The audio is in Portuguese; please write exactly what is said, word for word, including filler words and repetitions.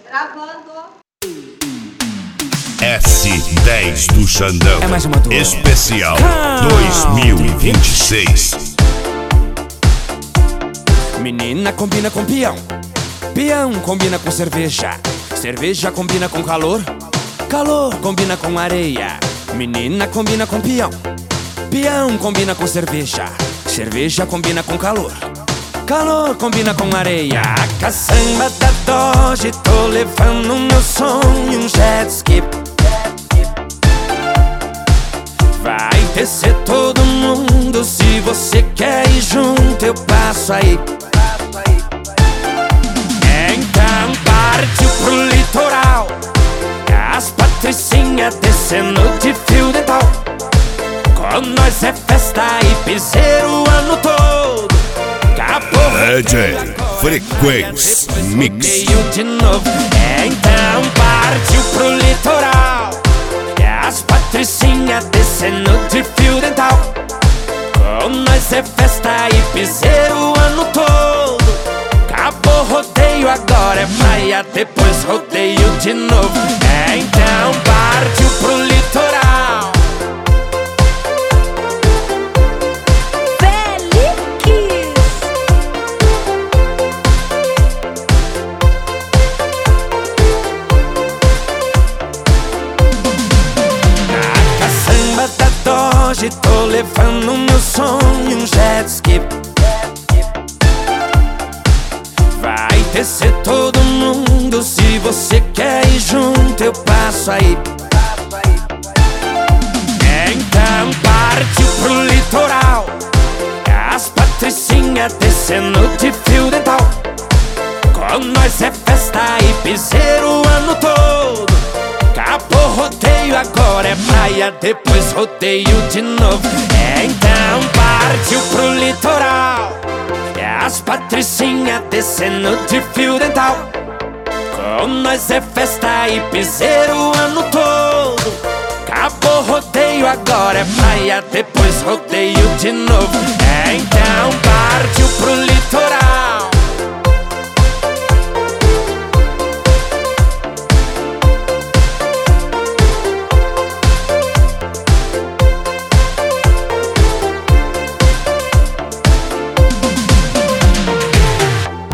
Gravando. S dez do Xandão. É mais uma tua. Especial Calma. dois mil e vinte e seis. Menina combina com peão, peão combina com cerveja, cerveja combina com calor, calor combina com areia. Menina combina com peão, peão combina com cerveja, cerveja combina com calor, calor combina com areia. A caçamba da Dodge, tô levando meu sonho, um jet ski. Vai descer todo mundo, se você quer ir junto eu passo aí. Então partiu pro litoral, as patricinhas descendo de fio dental. Com nós é festa e piseiro o ano todo. Acabou D J Frequência Mix. rodeio de novo. Então partiu pro litoral, as patricinhas descendo de fio dental. Com nós é festa e piseiro o ano todo. Acabou rodeio, agora é praia, depois rodeio de novo. É, então partiu pro litoral. Feliz. Na caçamba da Dodge, tô levando meu sonho, um jet ski. Vai descer todo mundo, se você quer ir junto eu passo aí. Então partiu pro litoral, as patricinhas descendo de fio dental. Com nós é festa e piseiro o ano todo. Acabou rodeio, agora é praia, depois rodeio de novo. É, então partiu pro litoral, as patricinhas descendo de fio dental. Com nós é festa e piseiro o ano todo. Acabou rodeio, agora é praia, depois rodeio de novo. É, então partiu pro litoral.